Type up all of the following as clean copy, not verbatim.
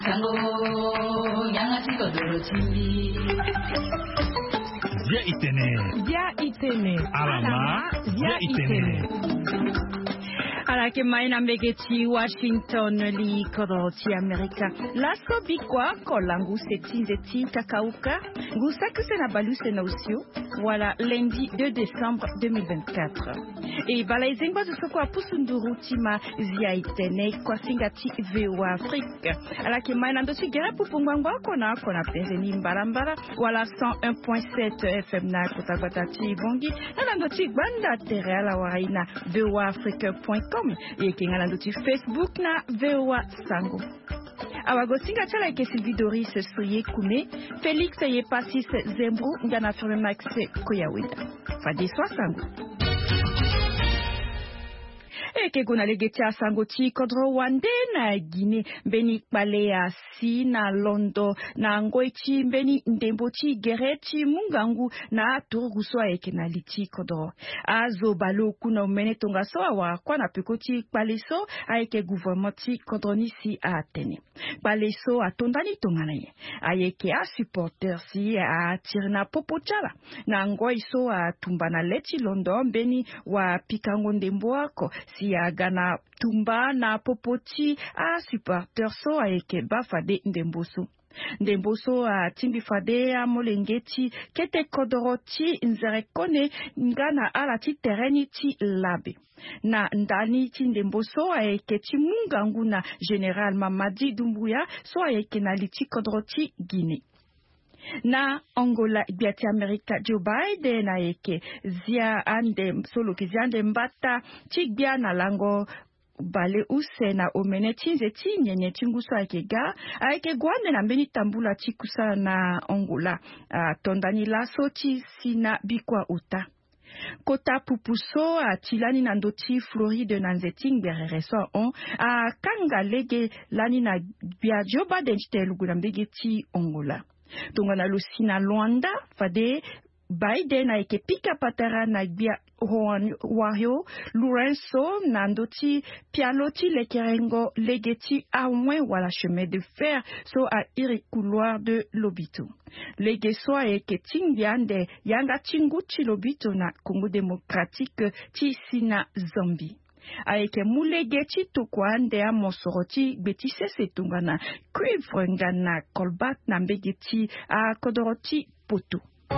Sango yangati kodorochi. Via itene. Alama via itene. Alake maina mbegeti Washington li kodorochi Amerika. Laso bikwa kolangu setinzeti kakauka. Gusakuse na baluse na usio. Voilà, lundi 2 décembre 2024. Et balaizengwa zusoko pusunduru tima via itene kwa singati VOA Afrique. Alake maina ndosi gere pupungwangwa kona pezeni mbarambara. Voilà 101.7 FM na kutakwatati bongi. Nala ndoti gbanda tere ala waraina voaafrique.com. Et kengala ndoti Facebook na VOA Sango. Awagosinga chala ke Sylvie Doris Soye Kume, Félix Yepasis Zembru, Ngana Firme Max Koyawida. Fadi Sango. Eke kuna legetia sangoti kodro wande na Guinée beni palea si na Londo na ngoichi beni ndemboti gereti mungangu na turuguswa eke na liti kodro azo balo kuna umene tonga so awa kwa na pekoti paleso aeke gouvernementi kodroni si a Atene paleso atondani tongana ye ayeke a supporter si a tirna popochala na ngoiso a tumbana leti Londo beni wa pikango ndemboako si a gana tumba na popoti a supporter so a eke bafade ndemboso a timbi fade a molengeti kete kodoroti nzerekone ngana ala ti tereni ti labe na ndani ti ndemboso a eke ti mungangu na General Mamadi Doumbouya so a eke na liti kodoroti Guinée. Na Angola biati Amerika Joe Biden na eke zia ande solo kiziande mbata chigbia na lango bale use na omene tinzeti nyenye tinguso akega aike gwande na mbeni tambula chikusa na Angola tondani laso ti sina bikwa uta kota pupuso a tilani na ndoti Floride na nzeti ngerereso on a kanga lege lani na bia Joe Biden chitelugu na mbege ti Angola. Tongana lusina Luanda fade Biden a eke pika patara na bia Wario Lourenço nandoti pialoti lekerengo legeti a moins wala chemin de fer so a iri couloir de Lobito. Legeso a eke tingiande yanga tinguchi Lobito na Congo démocratique ti sina Zambie. Aeke mulegeti tukwande a monsoroti betise setungana cuivre ngana kolbat na mbegeti a kodoroti poto.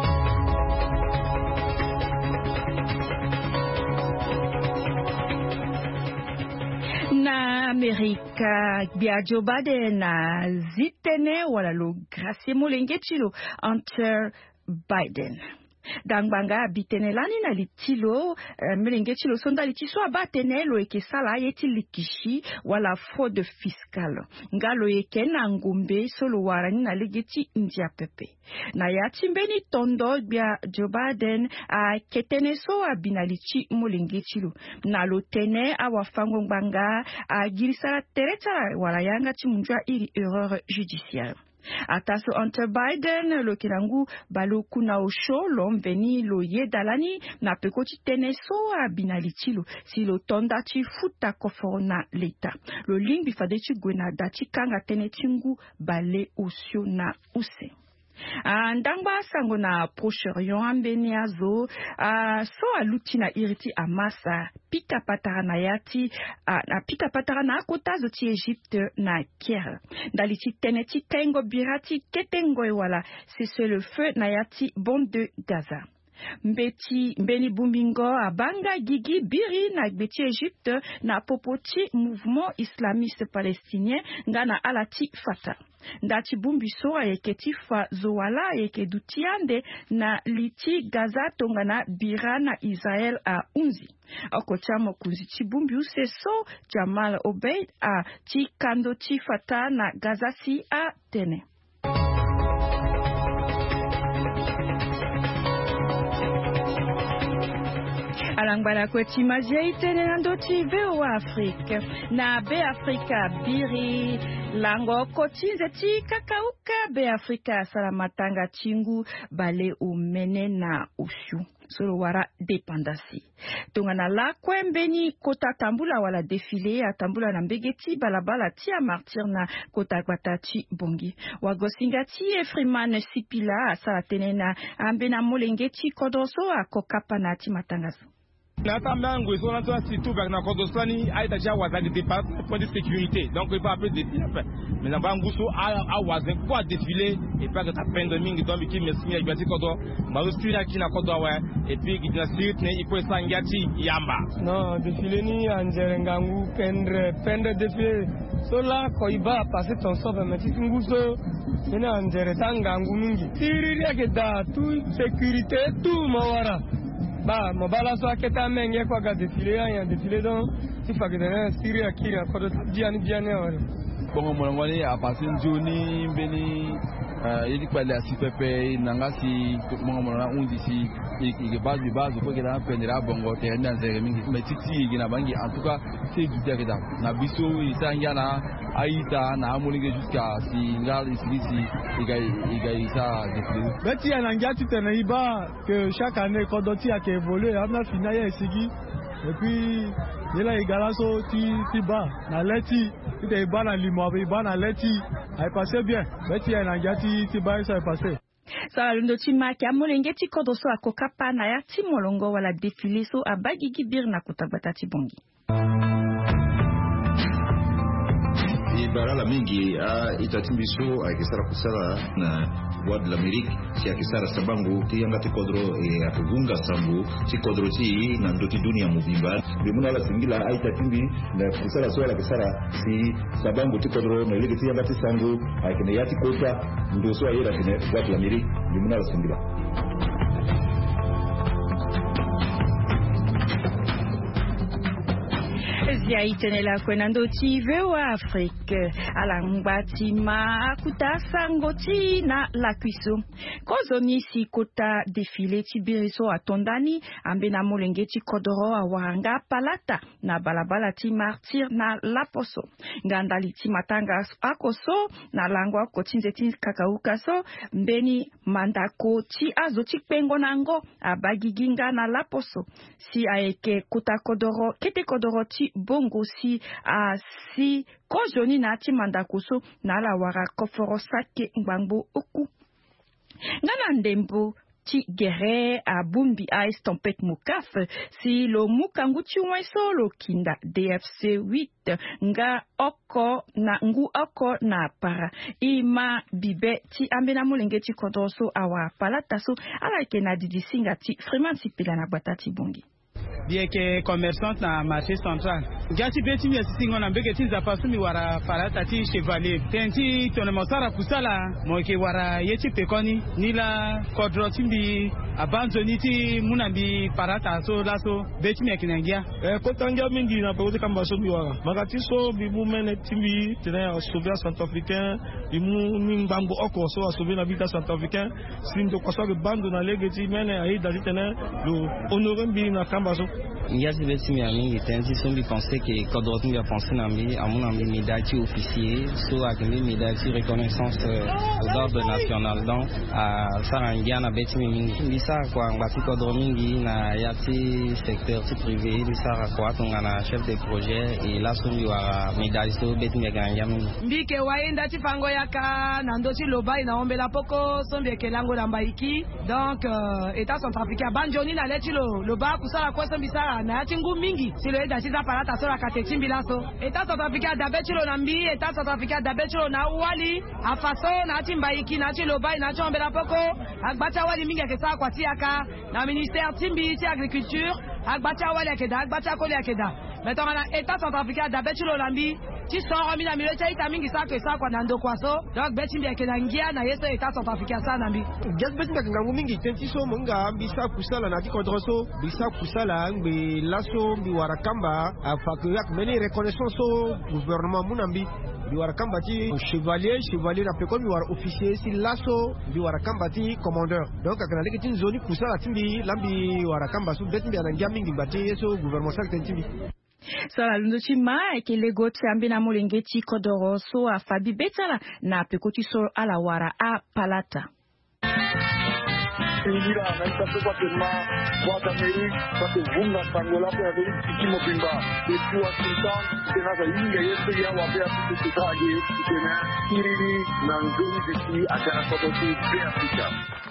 Na Amerika bia Joe Biden na zitene wala lo gracie molengeti lo Hunter Biden. Dangbanga bitenelani na litilo melengeti lo sonda litiso abatene lo eke sala yeti likishi wala fraude fiscale ngalo eke na ngumbe solo warani na legeti India pepe na yati mbeni tondo bia Joe Biden a ketene so abinalichi molengeti lo na lo tene awafango ngbanga a girisara tereta wala yanga timunjwa iri erreur judiciaire. Ataso Hunter Biden lo kirangu balo kuna osho lo mveni lo ye dalani na pekoti teneso a binalitilo si lo tonda ti futa koforo na leta lo ling bifade ti gwena dati kanga tene tingu bale osio na use. Ndangba sango na Proche-Orient ambeni azo so aluti na iriti amasa pika patara na yati na pika patara na akotazo ti Egypte na Caire daliti teneti kengo birati ketengo wala c'est le feu na yati bande de Gaza. Mbeni bumbingo abanga gigi biri na gbeti Egypte na popoti mouvement islamiste palestinien ngana alati Fatah. Ndati bumbiso ayeketi fa zoala ayeke dutiande na liti Gaza tongana bira na Israel a unzi. Okocha mokunzi ti bumbi use so Jamal Obeid a ti kando ti Fatah na Gaza si a tene. Nangbara kwechi majei tene nandoti VOA Afrique. Na Be Africa biri lango kochinze ti kakauka Be Africa salamatanga chingu bale umene na ushu. Solo wara dependasi. Tongana la kwembeni kota tambula wala defile a tambula na mbegeti balabala tia martir na kota batati bongi. Wagosingati e Freeman Sipila asala tenena ambena molengeti kodoso a kokapa na ti matangazo. Natamba ngwezo na to situ ba na kodosani aita ja wazali dépasse point de sécurité. Donc il va appeler défi après. Mais na banguso a wazin quoi défiler et pas que ta pandémie donc qui me signa ibati kodo ma respira ki na kodo wa et puis qui na street ne il faut sangati yamba. Non, défiler ni anjere ngangu pendre défiler. Sola koiba passer ton sort mais ti nguso ina anjere tangangu mingi. Tiri ke da tout sécurité tout mawara. Ba mobala so aketa menge kwa ga défilé ya défilé donc il faut que dans Syrie akiri akodo diani ore bongo molongoni a passer joni beni yidi kwale asipepe nangasi bongo molona undi si ike base ko keda pendera bongo te ndanze mingi metiti gina bangi en tout cas c'est du derida na biso isanga na aita na amolinge jusqu'à si ngal ici iga isa défilé beti ya nangati tena iba que chaque année kodoti a évolué amna finaya isigi et puis yela igalaso ti ba na leti ite ba na limo ba na leti ay passé bien beti ya nangati ti ba ça passé. Sa lundo chima ki amolenge ti kodoso akokapa na ya ti molongo wala défilé so abagigi bir na kutabata ti bongi. Bara la mingi itatimbiso akisara kusala na Voix de l'Amérique si akisara sabangu ti yanga ti kodro akugunga sambu ti kodro ti na ndoti dunia mubimba bimuna la singila aitatimbi na kusala swala kisara si sabangu ti kodro na ligi ti yanga ti sangu akine yati kota ndo so ayera kine Voix de l'Amérique bimuna la singila. Zia itenela kwenando ti VOA Afrique alangbati ma akuta sangoti na la cuisson kozoni si kota défilé ti biriso atondani ambena molenge ti kodoro awanga palata na balabala ti martir na laposo ngandali ti matanga akoso na langwa kotinze ti kakauka so mbeni mandako ti azo ti pengo nango abagiginga na laposo si aeke kota kodoro kete kodoro ti bongo si kozoni na ti mandakuso na la wara koforo sake ngbango oku ngana ndembo ti gere a bumbi a estompet mukaf si lo mukangu ti wenso lo kinda DFC 8 nga oko na para ima bibe ti ambena molenge ti kodoso awa palata so ala ke na didi singa ti Freeman Sipila na batati bongi. Bien que commerçante na marché central. Gati beti mi singo na mbeke tinza pasu mi wara parata ti chevalier. Tenti tone mosara kusala mo ke wara yeti pekoni nila kodro timbi abanzoni ti munambi parata so laso beti mi kinangia. Kotanga mingi na pose kamba so mi wara. Magati so bi mumene timbi tena sauver centrafricain bi mu ngambo oko so sauver na vita centrafricain sindo kwaso ke bando na legeti mene ai dali tena lo honorer bi na kamba so. Ngasi beti mi amingi tenti so bi penser que kodro mi a penser na mi a mon ami médaille officier so a gagné médaille de reconnaissance aux ordres national donc à Sarangia na beti mi mingi bisa kwa ngasi kodro mingi na yati secteur privé bisa kwa tonga na chef de projet et là so mi wa médaille so beti mi ganga mingi mbike waenda ti pango yaka na ndosi lobai na ombela poko so mbeke lango na mbaiki donc état centrafricain banjoni na leti lo ba kusala kwa so mbisa na yati ngu mingi si lo eda ti za parata so la kateti mbilaso état centrafricain dabechi lo na mbi état centrafricain dabechi lo na wali afaso na ti mbaiki na ti lobai na ti ombela poko agbata wali mingi ke sa kwa ti yaka na ministère timbi ti agriculture agbata wali akeda agbata koli akeda maintenant na état centrafricain dabechi lo na mbi ti soro mi na mi leta ita mingi sa kwa na ndo kwaso donc beti mbi akeda ngia na yeso état centrafricain sa na mbi gas beti mbi ngangu mingi tenti so munga bisa kusala na ti kodroso bisa kusala ngbe laso mbi warakamba afak yak meni reconnaissance so gouvernement munambi biwara kambati chevalier na peko biwara officier si lasso biwara kambati commandeur donc akana lekitin zoni kusala timbi lambi wara kambasu betimbi anangia mingi bati so gouvernement sak timbi. Sala lundochima ekelego tsambe na molengeti kodoroso a Fabi Betala na pekoti so ala wara a Palata. Ingira anaita kwa kema kwa Amerika kwa kuvunga sangola kwa kimo pimba kwa sultan tena za inga yetu ya wapea tukitaje tena kiriri na nzuri ziki akana kwa kwa Afrika.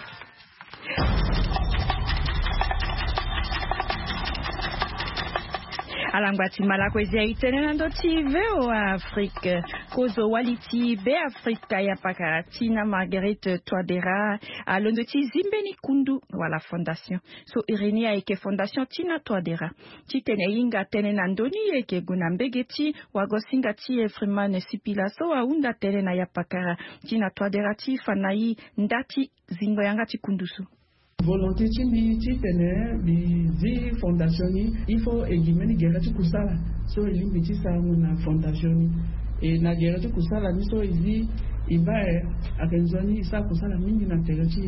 Alangwati malakwezia itene ndo TV wa Afrique kozo waliti be Afrika ya pakaratina Marguerite Touadéra alondo ti zimbeni kundu wala fondation so Irenia eke fondation Tina Touadéra titene inga tene nandoni eke gunambegeti wagosinga ti Freeman Sipila so waunda tene na ya pakara Tina Touadéra ti fanai ndati zingo yanga ti kundusu. Volonté chimbi chitene di fondation il faut egimeni geratu kusala so ilimbi chisangu na fondation e na geratu kusala ni so izi ibae akenzoni isa kusala mingi na terechi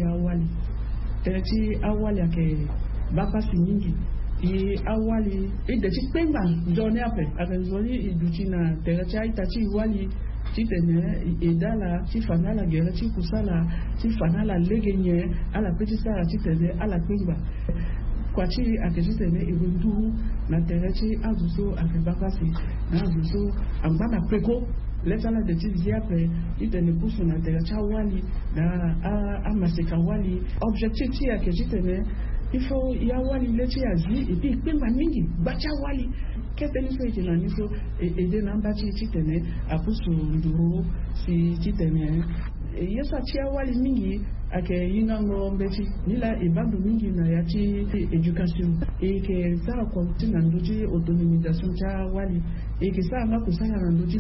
awali ake bapasi mingi i awali ide chipemba jone ape akenzoni iduchi na terechi aitachi wali chitene edala chifanala gera chikusala chifanala legenye ala petisa chitene ala kwimba kwa chi akejitene ibundu na terechi azuso akibakasi na azuso ambana peko letala de tiziape chitene kusu na terecha wali na amaseka wali objectif chi akejitene ifo ya wali lechi azi ipi kwimba mingi bacha wali keteni so itina niso ede namba chitene akusu nduru si chitene yesa chia wali mingi ake yinga ngombe chi nila ibandu mingi na yachi education eke za kontina ndoji autonomisation cha wali eke sa nga kusanga na ndoji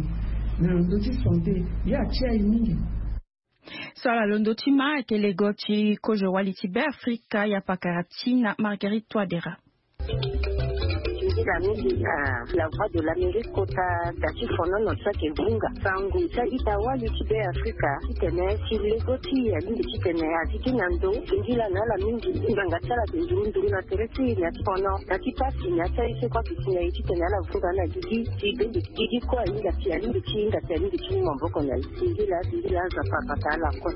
santé ya chia mingi. Sala londo tima ekelego ti kojo waliti be Afrika ya pakaratina Marguerite Touadéra. La voix de l'Amérique kota dati fono no tsake vunga sangu ta itawali tibe Afrika titene silegoti ya lindi titene atiki nando ingila na la mingi inganga tsala ndundu na teresi ya fono dati pasi ya tsaise kwa titene titene la vunga na didi kwa inga tia lindi tinga tia lindi tinga mboko na ingila za papa la kwa.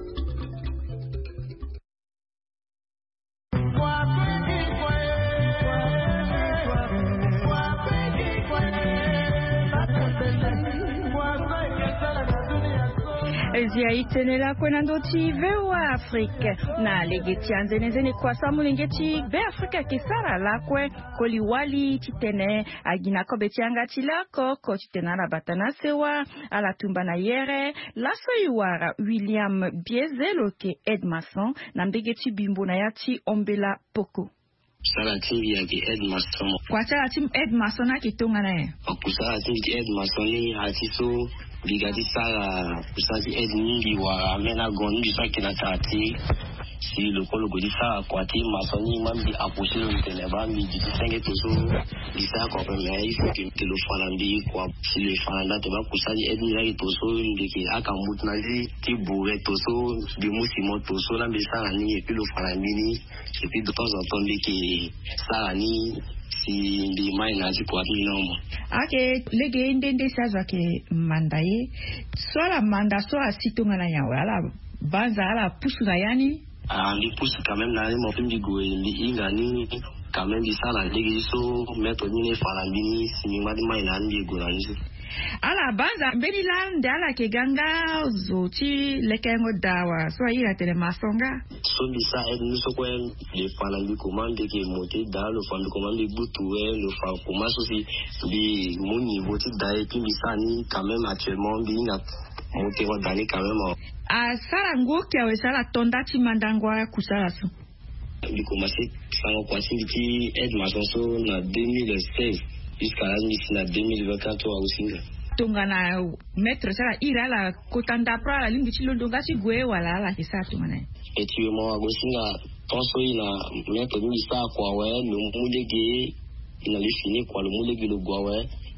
Ezia itenela kwenando TV wa Afrique na legeti anzenezene kwa samu lengeti be Afrika kisara lakwe koliwali titene agina kobeti anga tilako ko titena la batana sewa ala tumba na yere laso yuara William Biezelo ke Edmason na mbegeti bimbo na yati ombela poko. Sala timbi ya ki Edmason. Kwa sala tim Edmason na kitonga na ye? Kusala timbi Edmason ni atiso Ligati sala kusasi mingi wa mena gondi saki na tati si lokolo godi sala kwati masoni mambi apushi lo ntene ba mi di senge toso bisa ko pe me ifu ki telo falandi kwa si le falanda te ba kusasi la toso ndiki akamut na ti bouré toso de musimo toso la bisa ni et puis le falandi ni et puis de temps en temps ndiki sala ni si ndi mai na kwa nomo ake lege ndende saza ke mandaye swala manda swala sitonga na yawe ala banza ala pusu na yani ndi pusu quand même na mo fimbi go ndi inga ni quand même bisala lege so meto ni falambini si ngadi mai na ndi go na nzi ala banza mbeni lande ala ke ganga zoti lekengo dawa so ira tele masonga so bisa edni so ko le falambi commande ke monter dans le fond commande boutou le fa comment aussi di mon niveau ti dai ki bisa ni quand même actuellement bi na monter wa dani quand même a sala ngoki awe sala tonda ti mandangwa kusala so di commencer sans quoi si Edmason so na 2016 jusqu'à la 2024 aussi tongana maître sala ira la kotanda pra lingi chilondo ngasi gwe wala la kisatu mana etiwe mo agosinga tonso ina maître ni sa kwa we no mulege ina le fini kwa le mulege le gwa we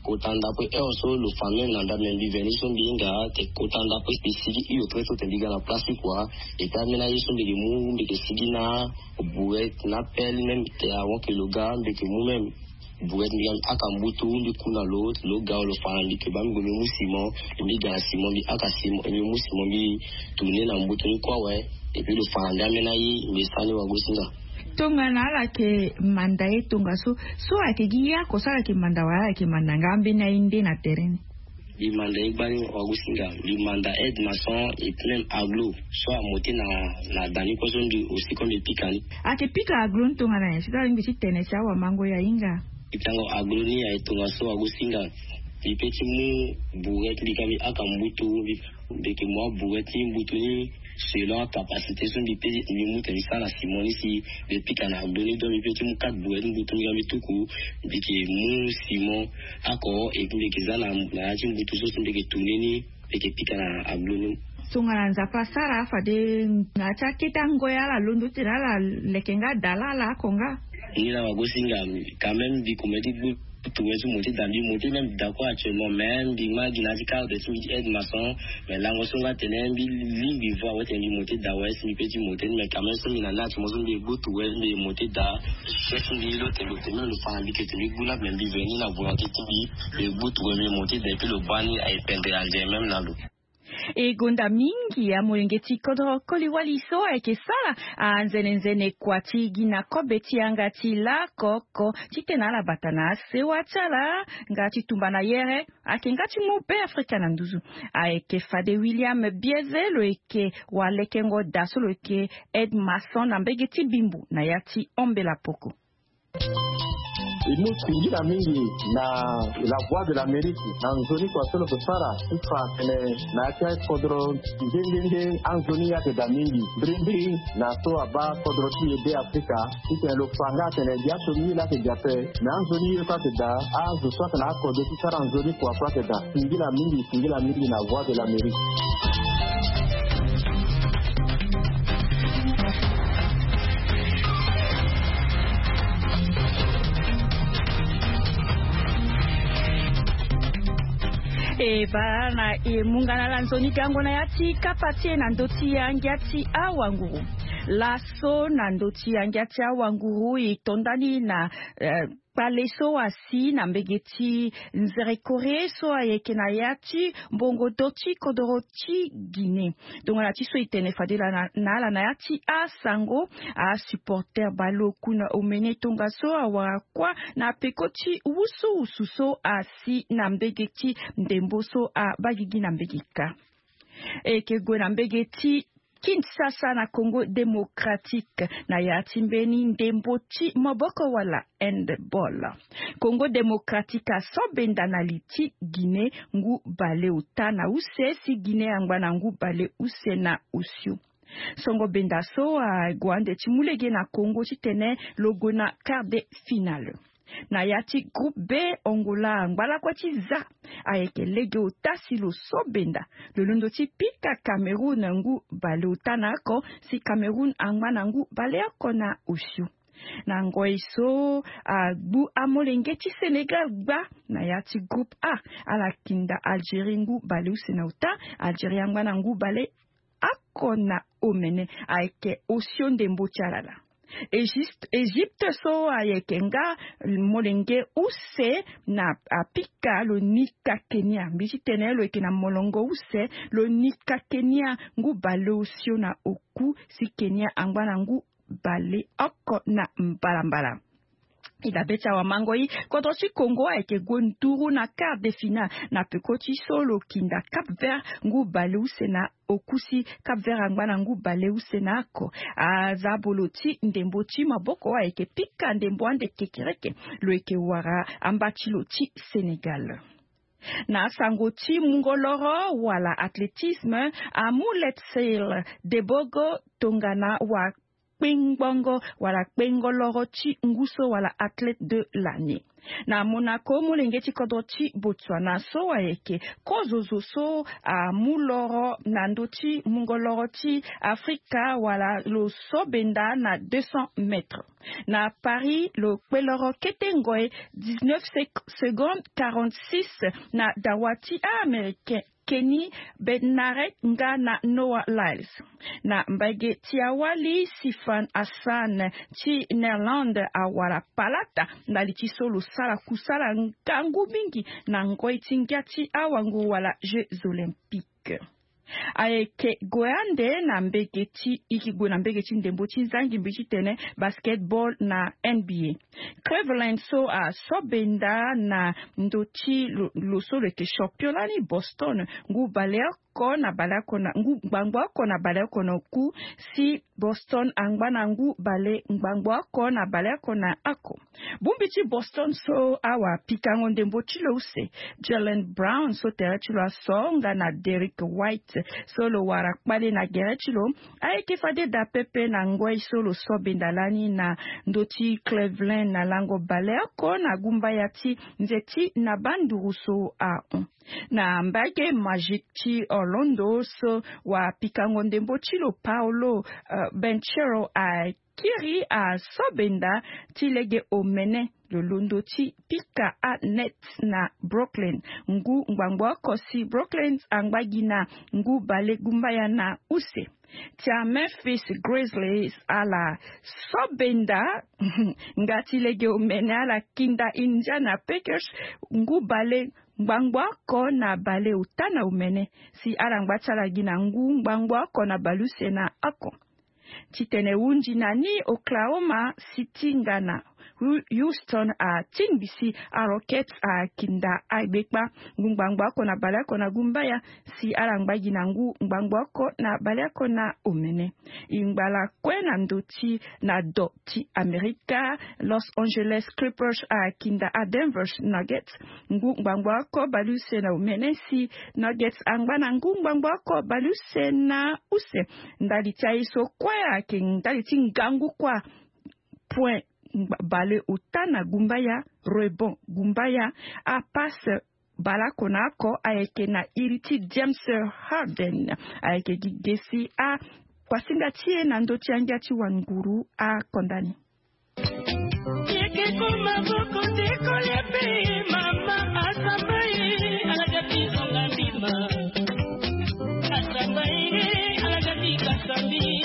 kotanda po also le famille nanda membi veni son binga te kotanda po spécifique io treso te biga na place quoi et tamena yeso de mu de sigina buet na pel même te avant que le gars de que nous même buet bien akambutu ndi kuna l'autre le gars le famille que bam gomi musimo ndi ga simon bi akasimo ni musimo bi tourner na mbutu quoi ouais et puis le famille amena yi mesani wa gosinga tonga nala ke manda etonga so ake giya ko sala ke manda wala ke manda ngambe na inde na terrain limanda ibani wagusinga limanda aide maçon et même aglo so amote na dani ko so ndi aussi comme le pikani ake pika aglo tonga na sita ngi sitene sawa mango ya inga itango aglo ni ya etonga so wagusinga ipeti mu buret likami akambutu beke mo buret mbutu ni selon capacité son du pays ni muta ni sala simoni si le pikana doni do mi petit mu kat buret mbutu ngami tuku beke mu simon ako e beke zala na ajin mbutu so son beke tunini beke pikana aglonu sungana nzapa sara fade na chakita ngoya la lundu tirala lekenga dalala konga ni la wagosinga quand même bi comédie tout est monté dans lui monté même d'accord actuellement même bima dynamique de tout aide maçon mais là on va tenir bi voir ouais tenir monté dans ouais si petit monté mais quand même ça mina là tu m'ont dit tout ouais mais monté dans c'est une l'autre le famille que tu lui là même bi venir la volonté qui le bout ouais monté depuis le bani à peindre en même là e gonda mingi ya molengeti kodro koliwaliso eke sala anzenenzene kwati gina kobeti angati la koko chitena la batana se wachala ngati tumbana yere ake ngati mupe Afrika na nduzu eke fade William Biezelo eke walekengo dasolo eke Ed Mason na mbegeti bimbu na yati ombela poko imusingira mingi na la voix de l'Amérique anzoni kwa solo kusara ifa kene na kia kodro ngenge anzoni yake da mingi brindi na so aba kodro ti ebe Afrika ite lo fanga kene diaso mi la ke jape na anzoni yoka ke da azu so na kodro ti sara anzoni kwa ke da singira mingi na voix de l'Amérique. Eva na mungana lanzoni kango na yati kapatie na ndoti ya ngiati awanguru laso na ndoti ya ngiati awanguru itondani na paleso asi na mbegeti nzere kore so ayeke na yati mbongo doti kodoroti Guinée donc la tiso itene fadela na yati asango a supporter balo kuna omene tonga so awakwa na pekoti usu so asi na mbegeti ndembo so a bagigi na mbegika eke gwe na mbegeti Kinshasa na Congo démocratique na yati mbeni ndemboti maboko wala handball. Congo démocratique a sobenda na liti Guinée ngu bale utana use si Guinée angwana ngu bale use na usio. Songo benda so a gwande chimulege na Congo chitene logo na quart de finale. Na yati groupe B Angola ngala kwa chiza ayeke lege utasi lo sobenda lolundo ti pika Cameroun ngu bale utanako si Cameroun angwana ngu bale ako na ushu na ngoiso bu amolenge ti Senegal gba na yati groupe A ala kinda Algérie ngu bale usena uta Algérie angwana ngu bale ako na omene ayeke osio ndembo tialala Égypte so ayekenga molenge use na apika lo nika Kenya bijitene lo ekena molongo use lo nika Kenya ngu bale osio na oku si Kenya angwana ngu bale oko na mbalambala ida becha wa mangoi kotochi Congo ayeke gonturu na quart de finale na pekoti solo kinda Cap Vert ngu bale use na okusi Cap Vert angwana ngu bale use na ako azaboloti ndembo ti maboko ayeke pika ndembo ande kekereke lo eke wara ambachiloti Sénégal. Na sango ti mungoloro wala athlétisme a Moulet Sail Debogo tongana wa Pengbongo wala pengoloro chi nguso wala athlète de l'année. Na Monaco mulengeti kodoti Botswana so aeke kozozo so a muloro na ndoti mungoloroti Afrika wala lo sobenda na 200 mètres. Na Paris lo kweloro ketengoe 19 secondes 46 na dawati américain Kenny Bednaret nga na Noah Lyles. Na mbage tiawali Sifan Hassan ti Nederland awara palata na litisolo sala kusala ngangu mingi na ngoi tingiati awangu wala Jeux Olympiques. Aeke goande na mbegeti ikigwe na mbegeti ndemboti zangi mbichi tene basketball na NBA. Cleveland so a sobenda na ndoti leke championnat Boston ngu balea na balako na ngu ngbangwako na balako na ku si Boston angbana ngu bale ngbangwako na balako na ako. Bumbichi Boston so awa pikango ndembochi lo use Jalen Brown so terechilo songa na Derek White solo warakbale na gerechilo aeke fade da pepe na ngoi solo sobendalani na ndoti Cleveland na lango baleko na gumba yati nzeti na banduru so a na mbage Magic ti Orlando so wa pikango ndembochilo Paulo Benchero a kiri a sobenda tilege omene lolondo ti pika a net na Brooklyn ngu ngbangwa kosi Brooklyn angbagina ngu bale gumbaya na use tia Memphis Grizzlies ala sobenda ngatilege omene ala kinda Indiana Packers ngu bale ngbangwa ko na bale utana umene si arangba chala gina ngu ngbangwa ko na baluse na ako titene unji nani Oklahoma City ngana Houston a tingbisi a Rockets a kinda a bekpa ngbangwa ko na bale ko na gumbaya si arangba gina ngu ngbangwa ko na bale ko na umene ingbala kwena ndoti na doti America Los Angeles Clippers a kinda a Denver Nuggets ngu ngbangwa ko baluse na umene si Nuggets angbana ngu ngbangwa ko baluse na use ndali chaiso kwa ndali tingangu kwa point bale utana gumbaya rebond gumbaya a passe balako nako aeke na iriti James Harden aeke gigesi a kwasinga tie na ndoti angiati wanguru a kondani yeke kuma boko teko lepe mama asambai alagati zonga ndima asambai alagati kasambi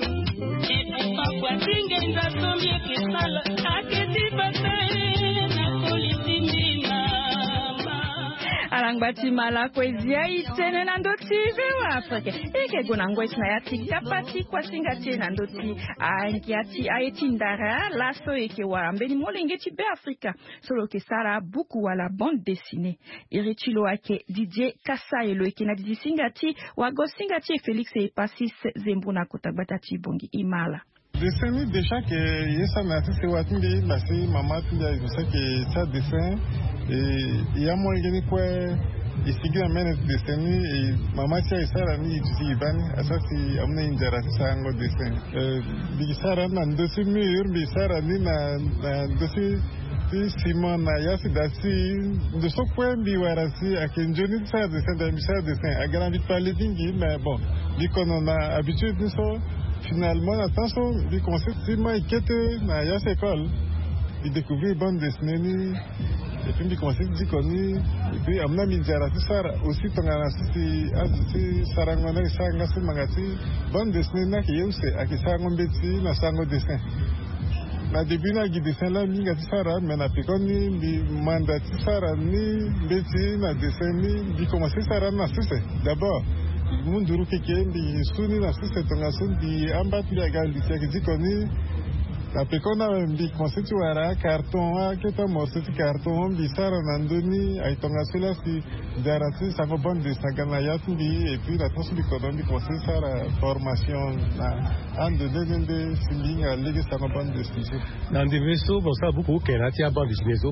alangbati mala kwezia itene na ndoti vewa Afrika eke gonango isna yati kapati kwa singati na ndoti angiati aeti ndara laso eke warambeni molengeti be Afrika solo ke sara buku wala bande dessinée irechilo ake DJ Kasaelo eke na DJ singati wago singati Felix e Pasis Zembuna kotabatati bongi imala dessin déjà que yesa na tse watinge basi mama tinga izosa ke ça dessin et ya mo ngeni kwa isigira mena dessin et mama tia isara ni tsi ibani asasi amna injara sango dessin bisara na ndosi mur bisara ni na ndosi Simon na yasi dasi de so point bi warasi akenjoni ça dessin da misha dessin a grand vite parler dingi mais bon dit qu'on a habitude ni so finalement, attention, il commence à inquiéter dans la école. Il découvrit une bande dessinée. Et puis, il commence à dire qu'on est. Et puis, il m'a mis à ça aussi. Ton analyse, c'est Sarangona et Sarangasi Mangati. Bande dessinée, qui est aussi à qui Sarangon Betty, na Sarango dessin. Na début, na qui dessin là, mi gati Sara, mais na piconi, mi mandati Sara, ni Betty, na dessin, ni commence à Sara, na c'est d'abord. Munduru keke ndi suni na sisi tongasun di ambat li agal di tiaki dikoni na pekona mbi konsetu wara karton a keta morseti karton mbi sara nandoni ay tongasula si darasi sango bon de sagana yatu bi et puis la tonsu di kodon bi konsetu sara formation na ande de simbinga legi sango bon de stiju na ndiveso bosa buku kenati a bon de sinezo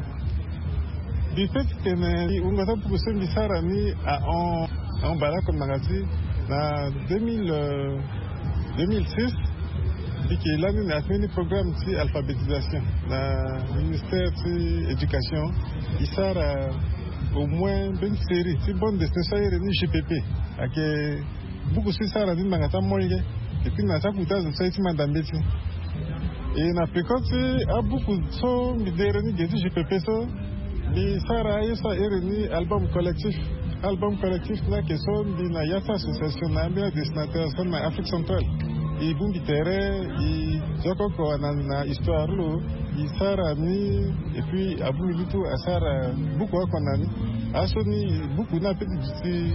di fait que ne ungata buku sembi sara ni a on bala comme magazine en 2006 c'est que là nous avons un programme de alphabétisation dans le ministère de l'éducation. Il sert au moins une série de bonnes destinations réunies GPP avec beaucoup de ça dans ngata moyenge et puis na chakuta zo sai madame beti et na pekote a beaucoup so mi dereni gedi GPP so bi sara yesa réuni album collectif na que so bi na yasa association na bien destinateur so na Afrique centrale et bumbi terre et joko ko na histoire lo i sara ni et puis abu lutu asara beaucoup akonani asoni beaucoup na petit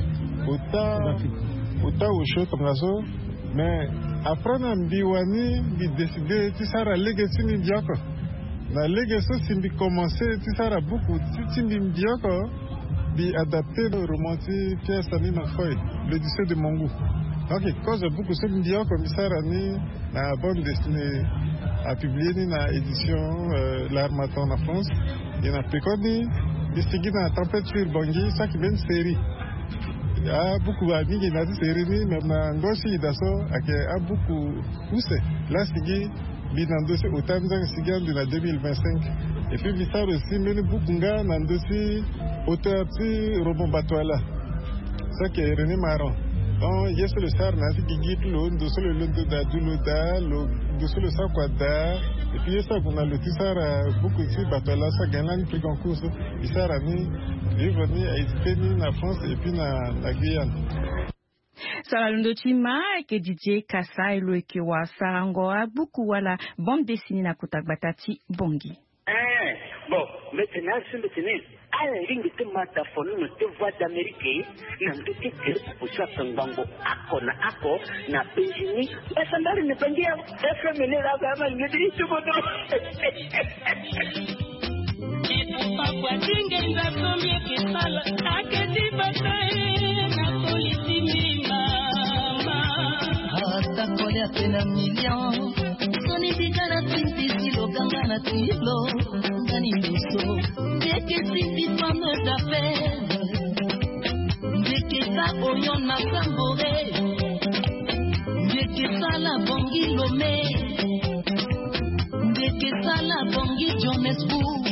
ota au show comme ça mais après na mbiwani bi décider ti sara legacy ni dioko na legacy simbi commencer ti sara beaucoup ti mbioko bi adapter le romantique Pierre Sanina Foy l'Odyssée de Mongo. Donc cause beaucoup ce mbioko mi sara ni na bonne destinée a publié ni na édition l'Armatan en France et na pekoni distingué na température bongi ça qui vient série. A beaucoup d'amis qui n'ont pas été mais ngosi daso a beaucoup poussé. Là c'est bilan dossier autant de la 2025 et puis visar aussi mais beaucoup nga nan dossier auteur petit robot batoila. Ça qui est René Maron. Donc yes le sar na qui guide le dossier le londo da duloda le dossier le sakwada et puis ça qu'on a le tisar beaucoup de batoila ça gagne un prix concours visar ami vivre ni à Espagne, na France et puis na Guyane. Salalundo chima ke DJ Kasa ilo ke wa sarango buku wala bande dessinée na kutakbatati bongi. Bon, maintenant à ringi te mata fonu no te voix d'Amérique na ndeke ke usha sangango ako na Benjini esandari ne pendia FM ne la gama ngidi chubodo. Papa dingenza somie kisala aketi batae na polisi mama hata kolea tena milion soni bigana tinti silo gangana tilo ngani ndoso deke tinti pano dafe deke sa oyon na sambore deke sala bongi lome deke sala bongi Johannesburg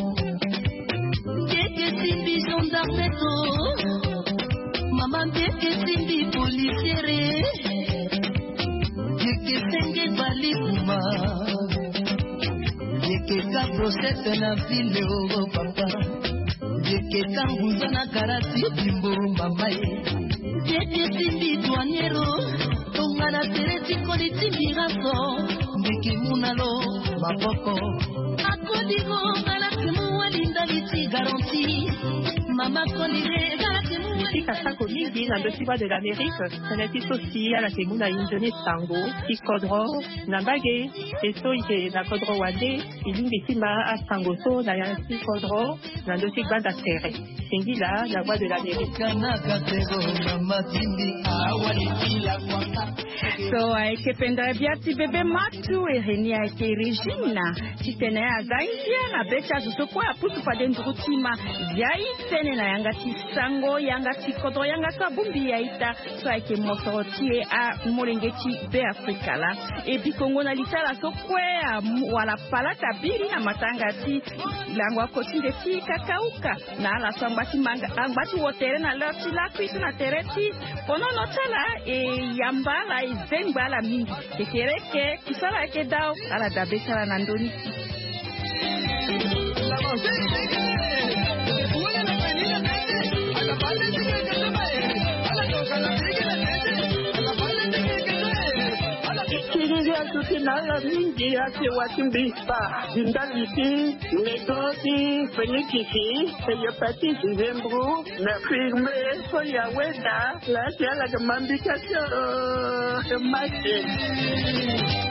Simbi gendarmeto, maman deke simbi policiere, deke senge bali kuma, deke ka procès na ville o papa, deke kanguza na karati timbo mamae, deke simbi douaniero, tongana tereti kodi timiraso, deke munalo maboko, akodigo ngana kemu walinda liti garanti. Ici, Kasako Migi, na Besiwa de l'Amérique, c'est aussi à la Kemuna Indone Sango, Ikodro, Nambage, et Soike, na Kodro Wade, Ilingisima, à Sangoso, na Yansi Kodro, na Dosigba d'Astere. Singila, la voix de l'Amérique. So, aike pendra biati bebe matu, ereni aike Regina, titene azangia, na becha zusoko ya putu pa dendrutima, yai tene na yangati sango, yangati kodro, yangaka bumbi yaita, so aike motorotie a molengeti be Afrikala. E bikongo na litala so kwe, wala palata biri na matangati, langwa kotinde ti kakauka, na ala sambati manga, ambati wotere na lati lakwisi na tereti, kono notala, e yambala, e zengbala mingi, e kereke, kisala eke dao, ala dabesala nandoni. Nala mingi ake watimbisa Dindaliti, Negoti, Fenikiki, Eyapati, Zembru, na firme, Soya Weda, la Tiala de Mambikacho, Mache.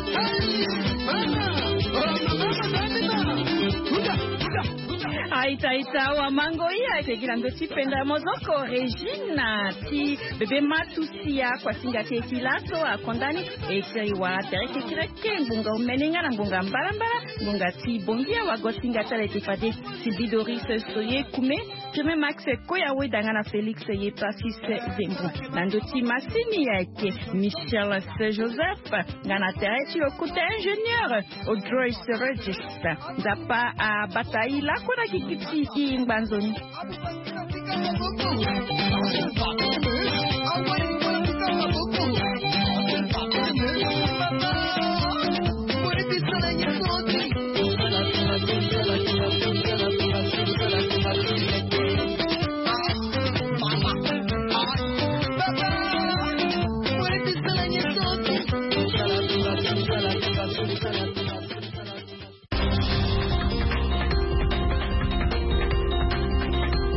Aita Keita wa Mangoia kekila ndo tipenda mozoko Regina ti bebe matusia kwa singate kilato akondani ekei wa tereke kireke ngunga umeninga na ngunga mbalambala ngunga ti bongia wa gosinga tale tifade ti bidori soye kume Teme Max koya we dangana Felix ye Pacis Zembo nando ti masini yake Michel Joseph ngana tereke okuta ingénieur Audrey Regista zapa a bataila kona kikiti Banzoni.